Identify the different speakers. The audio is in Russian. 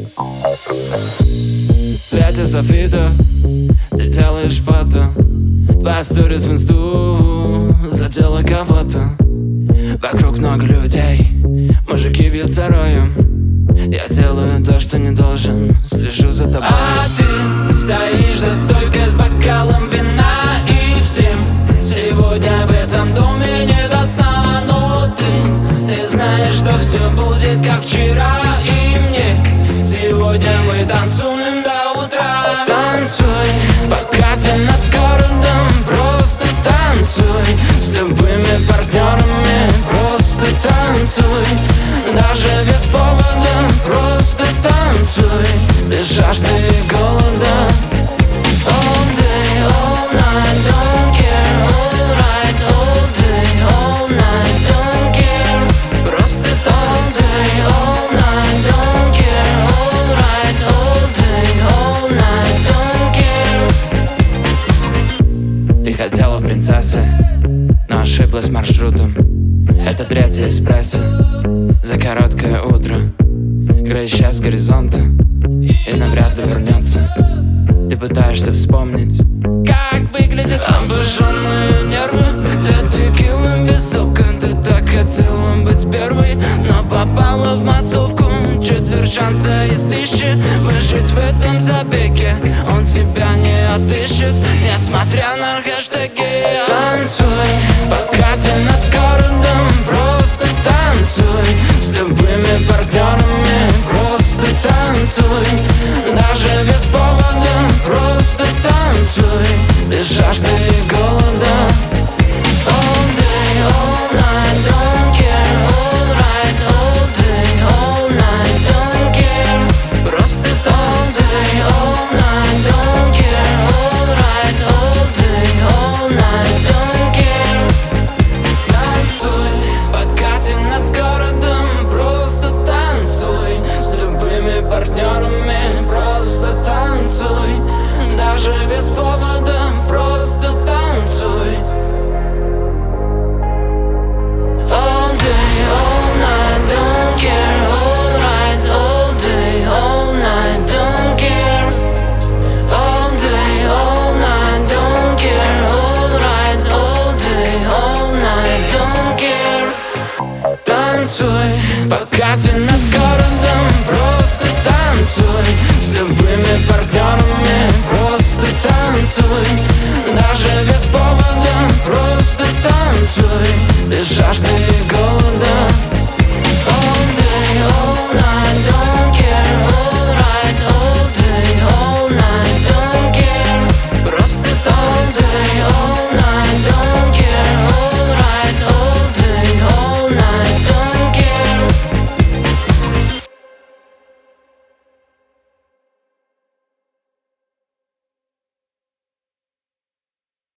Speaker 1: В свете софитов ты делаешь фото. Твоя сторис в инсту задела кого-то. Вокруг много людей, мужики вьются роем. Я делаю то, что не должен, слежу за тобой. А ты стоишь за стойкой с бокалом вина и всем. Сегодня в этом доме не до сна. Но ты знаешь, что все будет как вчера. И мне сегодня мы танцуем до утра. Танцуй, пока ты над городом. Просто танцуй с любыми партнерами. Просто танцуй, даже без повода. Просто танцуй, без жажды и голода. All day, all night, don't care. All right, all day, all night, don't care. Просто танцуй, all night, don't care. All right, all day, all night, don't care. Ты хотела в принцессы, но ошиблась маршрутом. Это третий эспрессо за короткое утро. Грей сейчас с горизонта и навряд ли вернется. Ты пытаешься вспомнить, как выглядят обожженные нервы. Для текилы без окон. Ты так хотела быть первой, но попала в массовку. Четверть шанса из 1000 выжить в этом забеге. Он тебя не отыщет, несмотря на хэштеги. Танцуй, пока ты над городом. Просто танцуй с любыми партнерами. Просто